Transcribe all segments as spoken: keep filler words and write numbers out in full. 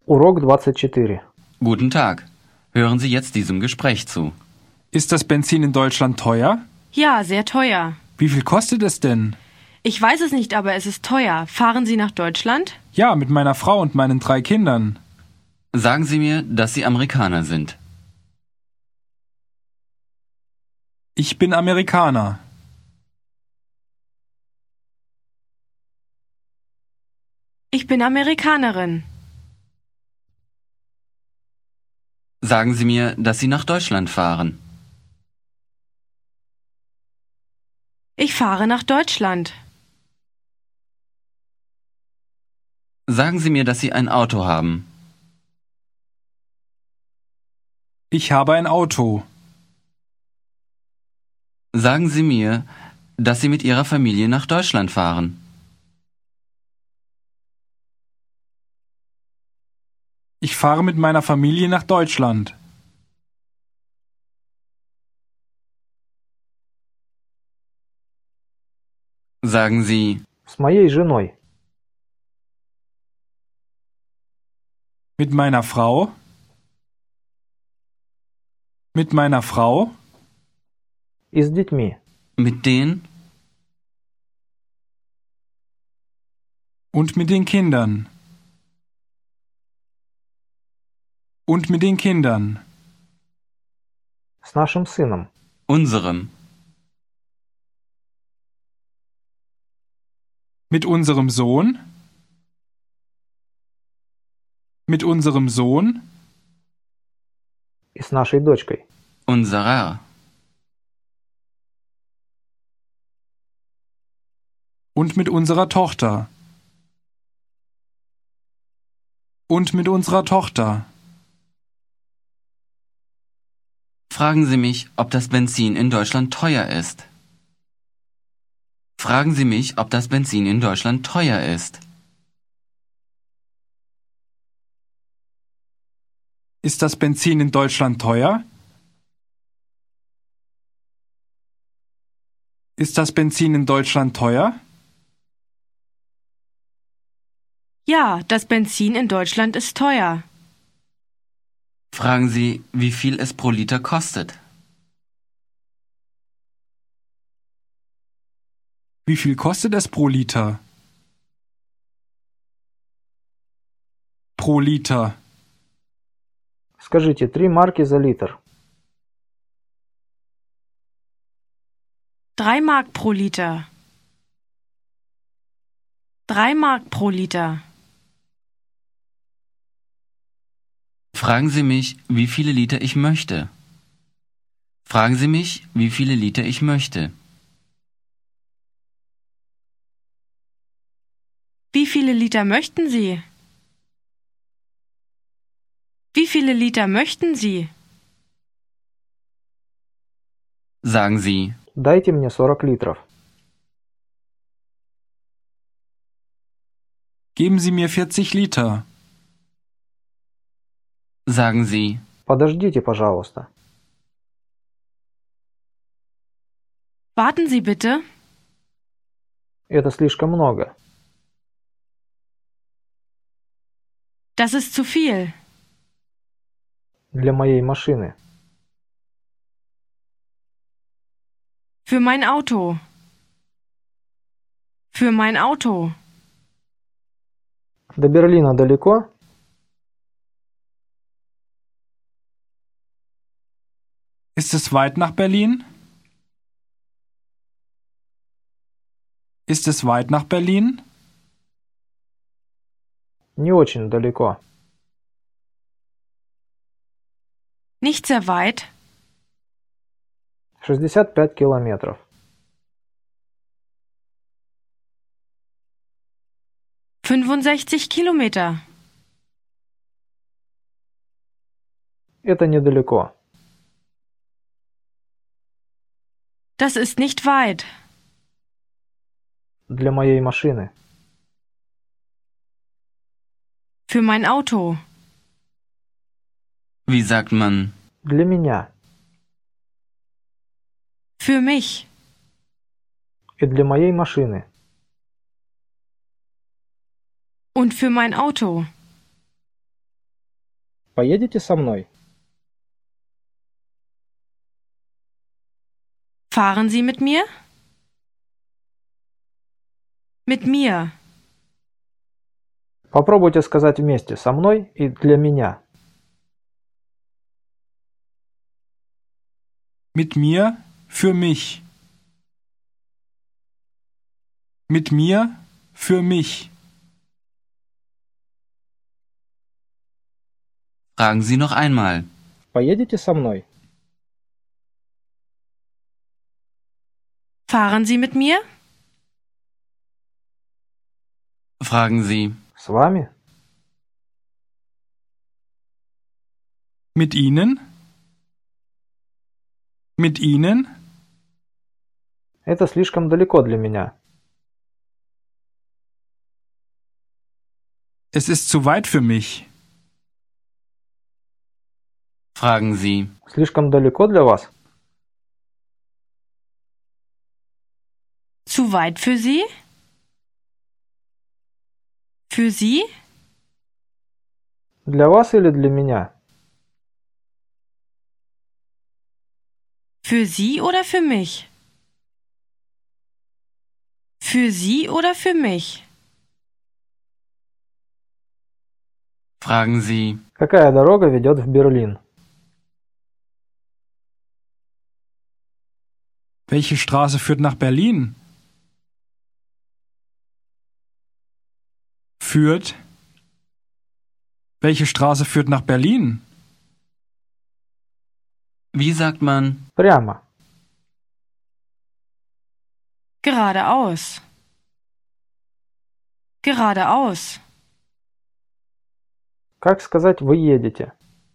Урок двадцать четыре. Guten Tag. Hören Sie jetzt diesem Gespräch zu. Ist das Benzin in Deutschland teuer? Ja, sehr teuer. Wie viel kostet es denn? Ich weiß es nicht, aber es ist teuer. Fahren Sie nach Deutschland? Ja, mit meiner Frau und meinen drei Kindern. Sagen Sie mir, dass Sie Amerikaner sind. Ich bin Amerikaner. Ich bin Amerikanerin. Sagen Sie mir, dass Sie nach Deutschland fahren. Ich fahre nach Deutschland. Sagen Sie mir, dass Sie ein Auto haben. Ich habe ein Auto. Sagen Sie mir, dass Sie mit Ihrer Familie nach Deutschland fahren. Ich fahre mit meiner Familie nach Deutschland. Sagen Sie, С моей женой. Mit meiner Frau. Mit meiner Frau. И с детьми. mit den Und mit den Kindern. Und mit den Kindern. С нашим сыном. unserem, Mit unserem Sohn. Mit unserem Sohn. И с нашей дочкой. unserer, Und mit unserer Tochter. Und mit unserer Tochter. Fragen Sie mich, ob das Benzin in Deutschland teuer ist. Fragen Sie mich, ob das Benzin in Deutschland teuer ist. Ist das Benzin in Deutschland teuer? Ist das Benzin in Deutschland teuer? Ja, das Benzin in Deutschland ist teuer. Fragen Sie, wie viel es pro Liter kostet. Wie viel kostet es pro Liter? Pro Liter. Скажите, три марки за литр. Drei Mark pro Liter. Drei Mark pro Liter. Fragen Sie mich, wie viele Liter ich möchte. Fragen Sie mich, wie viele Liter ich möchte. Wie viele Liter möchten Sie? Wie viele Liter möchten Sie? Sagen Sie, Дайте мне сорок литров. Geben Sie mir vierzig Liter. sagen Sie, Подождите, пожалуйста. Warten Sie bitte. Это слишком много. Das ist zu viel. Для моей машины. Für mein Auto. Für mein Auto. До Берлина далеко? Ist es weit nach Berlin? Ist es weit nach Berlin? Не очень далеко. Nicht sehr weit. шестьдесят пять километров. fünfundsechzig Kilometer. Это недалеко. Das ist nicht weit. Для моей машины. Für mein Auto. wie sagt man, Для меня. Für mich. И для моей машины. Und für mein Auto. Поедете со мной? Fahren Sie mit mir? Mit mir. Попробуйте сказать вместе со мной и для меня. Mit mir, für mich. Mit mir, für mich. Fragen Sie noch einmal. Поедете со мной? Fahren Sie mit mir? Fragen Sie. С вами? Mit Ihnen? Mit Ihnen? Это слишком далеко для меня. Es ist zu weit für mich. Fragen Sie. Слишком далеко для вас? Zu weit für Sie? Für Sie? Для вас или для меня? Für Sie oder für mich? Für Sie oder für mich? Fragen Sie. Какая дорога ведет в Берлин? Welche Straße führt nach Berlin? Führt? Welche Straße führt nach Berlin? Wie sagt man? Прямо. Geradeaus. Geradeaus. Как сказать «вы едете»?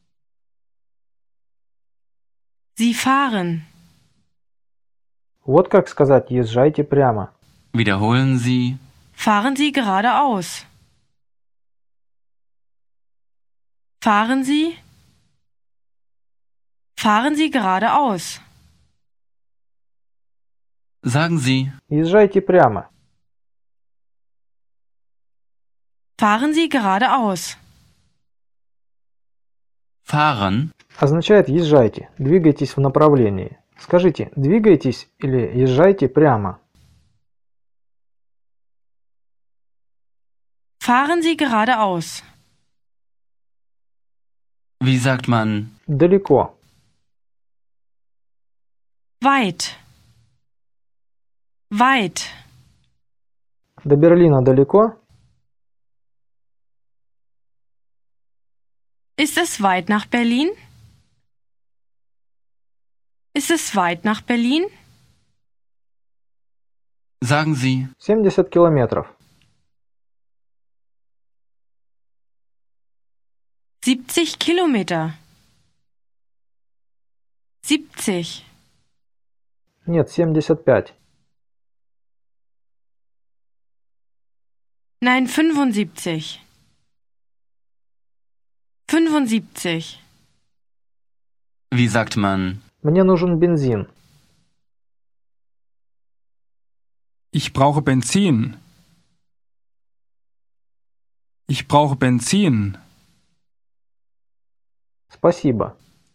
Sie fahren. Вот как сказать «езжайте прямо». Wiederholen Sie. Fahren Sie geradeaus. Fahren Sie? Fahren Sie geradeaus. Sagen Sie. Езжайте прямо. Fahren Sie geradeaus. Fahren. Означает «езжайте», «двигайтесь в направлении». Скажите «двигайтесь» или «езжайте прямо». Fahren Sie geradeaus. Wie sagt man? Далеко. Weit. Weit. До Берлина далеко? Ist es weit nach Berlin? Ist es weit nach Berlin? Sagen Sie. семьдесят километров. siebzig Kilometer. siebzig. Нет, семьдесят пять. Nein, fünfundsiebzig. fünfundsiebzig. Wie sagt man? Мне нужен бензин. Ich brauche Benzin. Ich brauche Benzin. Спасибо.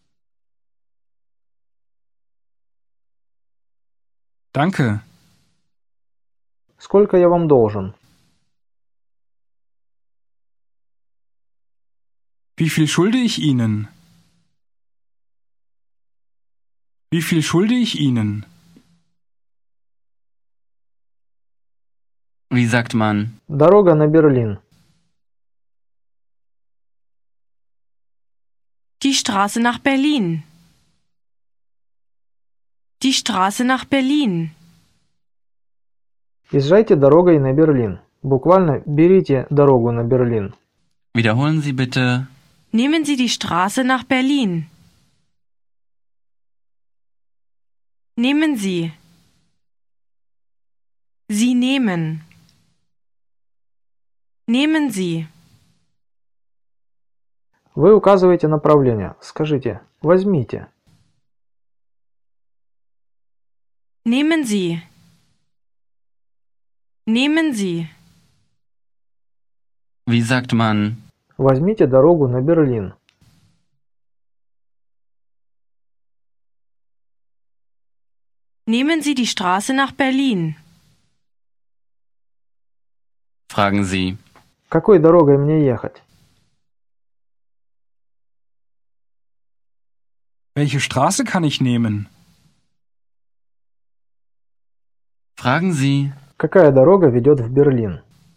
Danke. Сколько я вам должен? Wie viel schulde ich Ihnen? Wie viel schulde ich Ihnen? Wie sagt man? Дорога на Берлин. Die Straße nach Berlin. Die Straße nach Berlin. Езжайте дорогой на Берлин. Буквально берите дорогу на Берлин. Wiederholen Sie bitte. Nehmen Sie die Straße nach Berlin. Nehmen Sie. Sie nehmen. Nehmen Sie. Вы указываете направление. Скажите «возьмите». Nehmen Sie. Nehmen Sie. Wie sagt man? Возьмите дорогу на Берлин. Nehmen Sie die Straße nach Berlin. Fragen Sie. Какой дорогой мне ехать? Welche Straße kann ich nehmen? Fragen Sie. Какая дорога ведет в Берлин?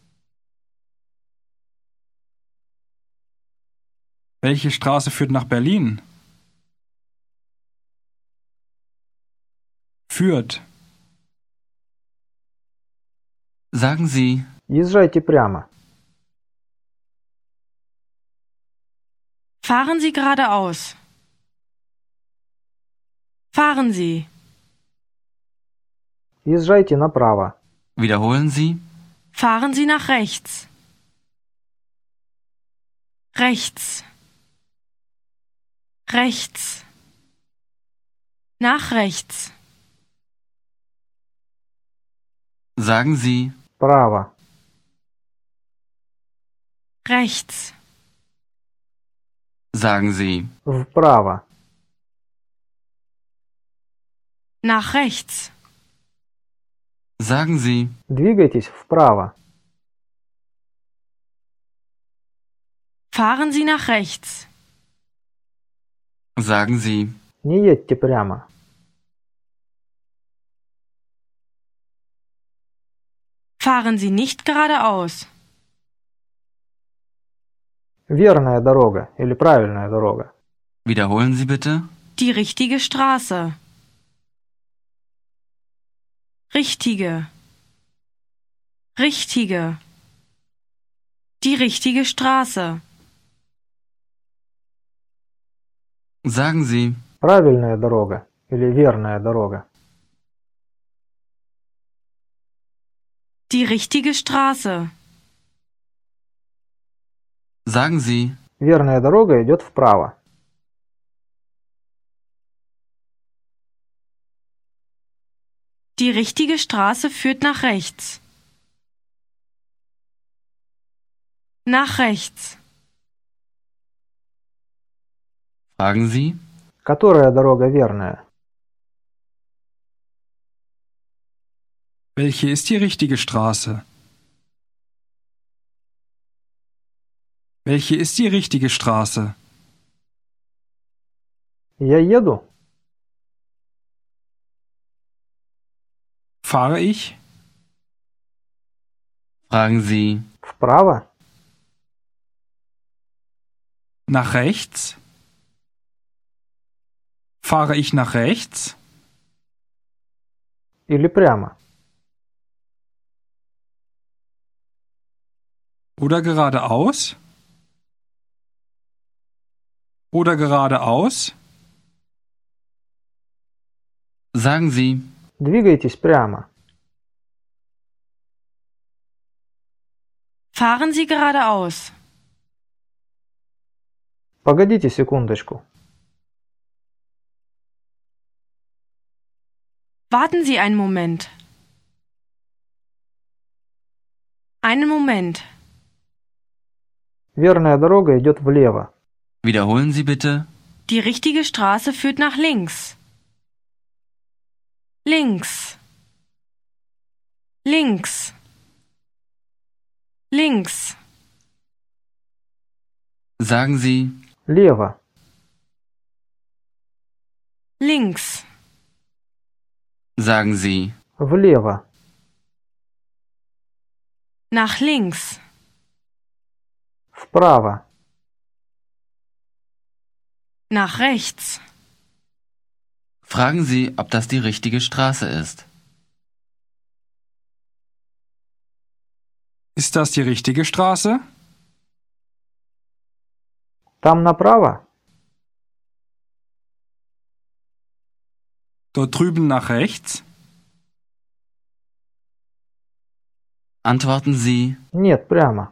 Welche Straße führt nach Berlin? Führt. Sagen Sie. Езжайте прямо. Fahren Sie geradeaus. Fahren Sie. Езжайте направо. Wiederholen Sie. Fahren Sie nach rechts. Rechts. Rechts. Nach rechts. Sagen Sie. Право. Rechts. Sagen Sie. Вправо. Nach rechts. Sagen Sie. Двигайтесь вправо. Fahren Sie nach rechts. Sagen Sie. Не едьте прямо. Fahren Sie nicht geradeaus. Верная дорога или правильная дорога. Wiederholen Sie bitte. Die richtige Straße. Richtige. Richtige. Die richtige Straße. Sagen Sie. Правильная дорога или верная дорога. Die richtige Straße. Sagen Sie. Верная дорога идет вправо. Die richtige Straße führt nach rechts. Nach rechts. Fragen Sie. Которая дорога верная? Welche ist die richtige Straße? Welche ist die richtige Straße? Я еду? Fahre ich? Fragen Sie. Вправо? Nach rechts? Fahre ich nach rechts? Или прямо? Oder geradeaus? Oder geradeaus? Sagen Sie. Двигайтесь прямо. Fahren Sie geradeaus. Погодите секундочку. Warten Sie einen Moment. Einen Moment. Верная дорога идет влево. Wiederholen Sie bitte. Die richtige Straße führt nach links. Links. Links. Links. Sagen Sie. Лево. Links. Sagen Sie. Влево. Nach links. Вправо. Nach rechts. Fragen Sie, ob das die richtige Straße ist. Ist das die richtige Straße? Там направо? Dort drüben nach rechts? Antworten Sie. Нет, прямо.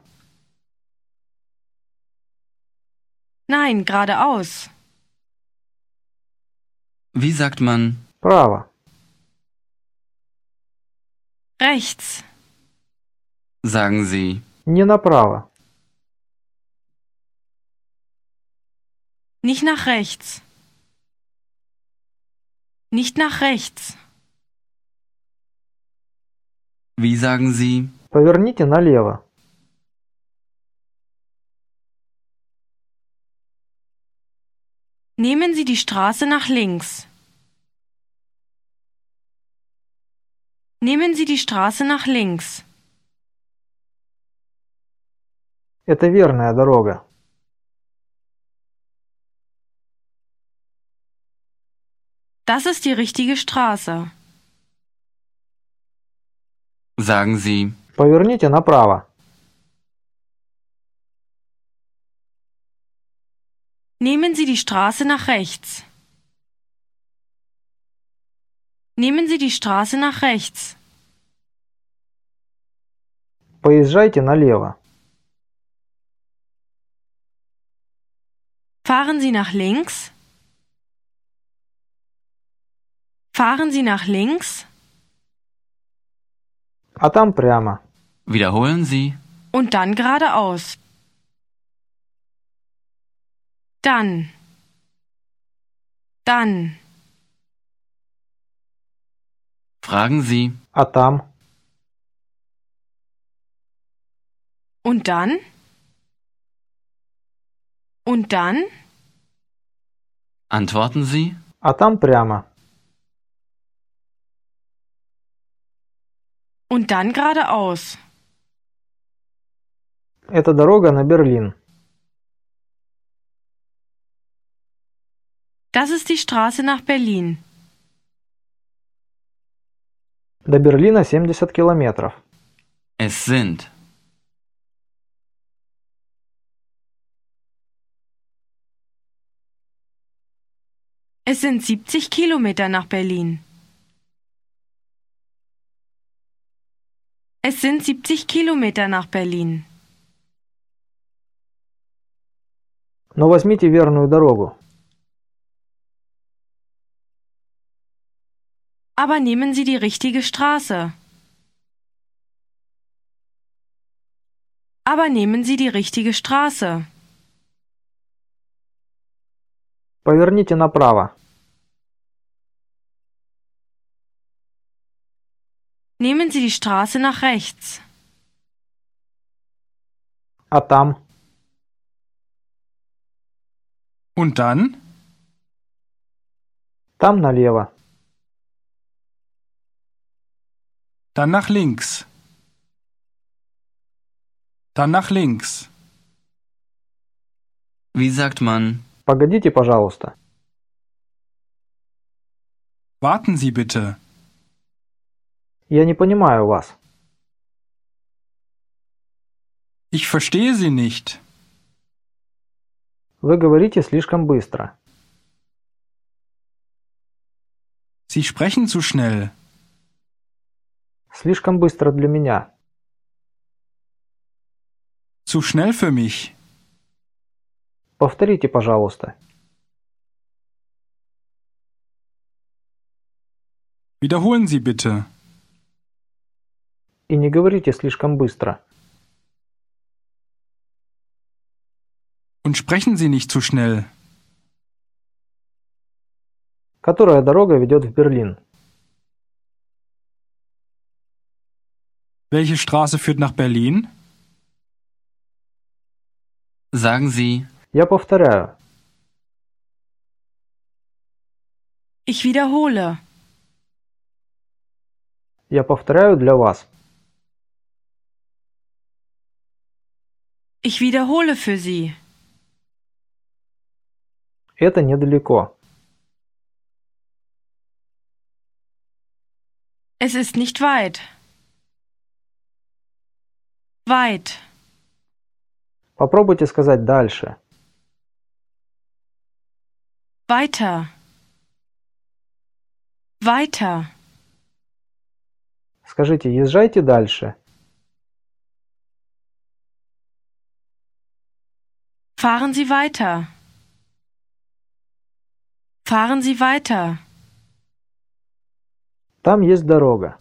Nein, geradeaus. Wie sagt man? Право. Rechts. Sagen Sie. Не направо. Nicht nach rechts. Nicht nach rechts. Wie sagen Sie? Поверните налево. Nehmen Sie die Straße nach links. Nehmen Sie die Straße nach links. Это верная дорога. Das ist die richtige Straße. Sagen Sie. Поверните направо. Nehmen Sie die Straße nach rechts. Nehmen Sie die Straße nach rechts. Поезжайте налево. Fahren Sie nach links. Fahren Sie nach links. А там прямо. Wiederholen Sie. Und dann geradeaus. Dann. Dann. Fragen Sie. А там? Und dann? Und dann? Antworten Sie. А там прямо. Und dann geradeaus. Это дорога на Берлин. Das ist die Straße nach Berlin. До Берлина семьдесят километров. Es sind. Es sind siebzig Kilometer nach Berlin. Es sind siebzig Kilometer nach Berlin. Но возьмите верную дорогу. Aber nehmen Sie die richtige Straße. Aber nehmen Sie die richtige Straße. Поверните направо. Nehmen Sie die Straße nach rechts. А там? Und dann? Там налево. Dann nach links. Dann nach links. Wie sagt man? Погодите, пожалуйста. Warten Sie bitte. Я не понимаю вас. Ich verstehe Sie nicht. Вы говорите слишком быстро. Sie sprechen zu schnell. Слишком быстро для меня. Zu schnell für mich. Повторите, пожалуйста. Wiederholen Sie bitte. И не говорите слишком быстро. Und sprechen Sie nicht zu schnell. Которая дорога ведет в Берлин? Welche Straße führt nach Berlin? Sagen Sie. Я повторяю. Ich wiederhole. Я повторяю для вас. Ich wiederhole für Sie. Это недалеко. Es ist nicht weit. Weit. Попробуйте сказать дальше. Weiter. Weiter. Скажите, езжайте дальше. Fahren Sie weiter. Fahren Sie weiter. Там есть дорога.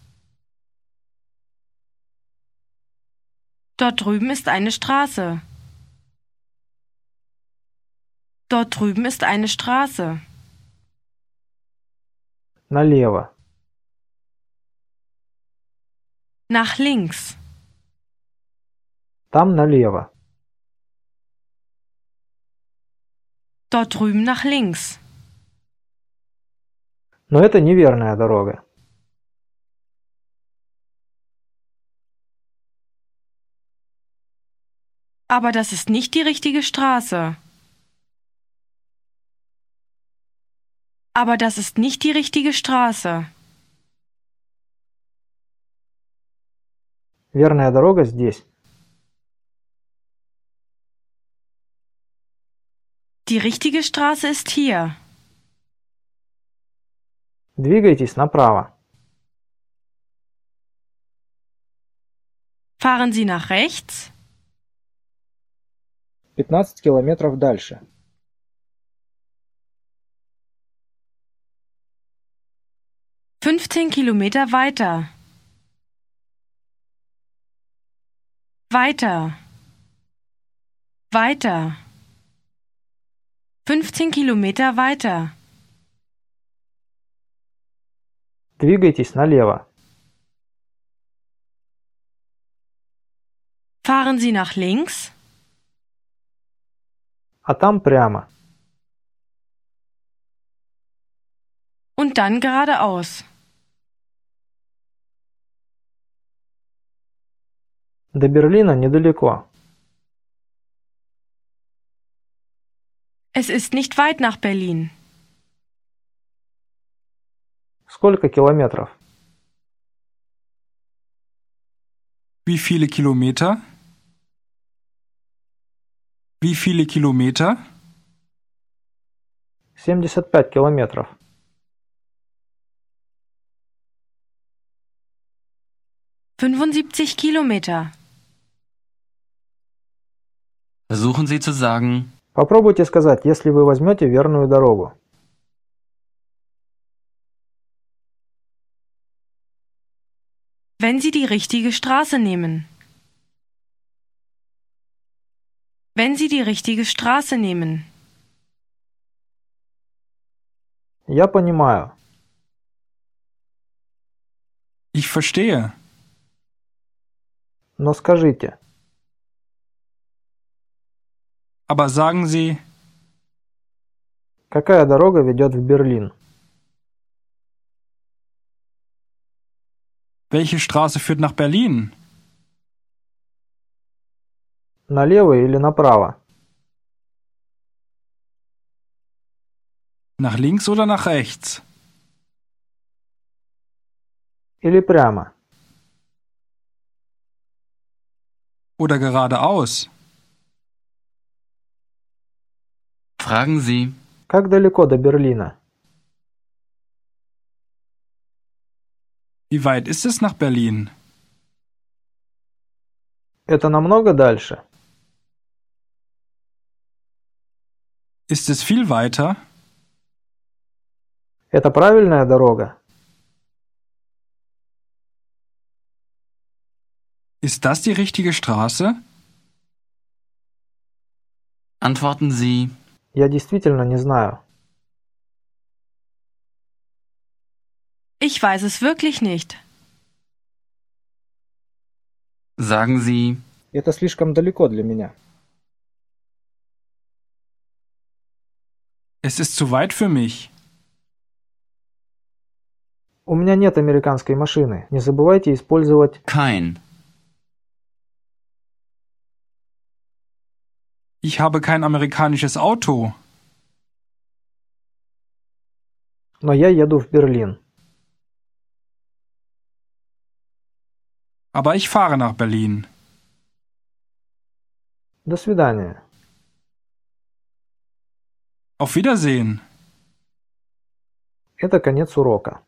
Dort drüben ist eine Straße. Dort drüben ist eine Straße. Налево. Nach links. Там налево. Dort drüben nach links. Но это неверная дорога. Aber das ist nicht die richtige Straße. Aber das ist nicht die richtige Straße. Верная дорога здесь. Die richtige Straße ist hier. Двигайтесь направо. Fahren Sie nach rechts. пятнадцать километров дальше. fünfzehn Kilometer weiter. Weiter. Weiter. fünfzehn Kilometer weiter. Двигайтесь налево. Fahren Sie nach links. А там прямо. Und dann geradeaus. До Берлина недалеко. Es ist nicht weit nach Berlin. Сколько километров? Wie viele Kilometer? Wie viele Kilometer? семьдесят пять километров. fünfundsiebzig Kilometer. Versuchen Sie zu sagen, Попробуйте сказать, если вы возьмете верную дорогу. Wenn Sie die richtige Straße nehmen. Wenn Sie die richtige Straße nehmen. Я понимаю. Ich verstehe. Но скажите, Aber sagen Sie, какая дорога ведет в Берлин? welche Straße führt nach Berlin? Налево или направо? Nach links oder nach rechts? Или прямо? Oder geradeaus? fragen Sie, Как далеко до Берлина? Wie weit ist es nach Berlin? Это намного дальше. Ist es viel weiter? Это правильная дорога. Ist das die richtige Straße? antworten Sie, Я действительно не знаю. Ich weiß es wirklich nicht. sagen Sie, Это слишком далеко для меня. Es ist zu weit für mich. У меня нет американской машины. Не забывайте использовать kein, Ich habe kein amerikanisches Auto. «но я еду в Берлин». Aber ich fahre nach Berlin. До свидания. Auf Wiedersehen. Это конец урока.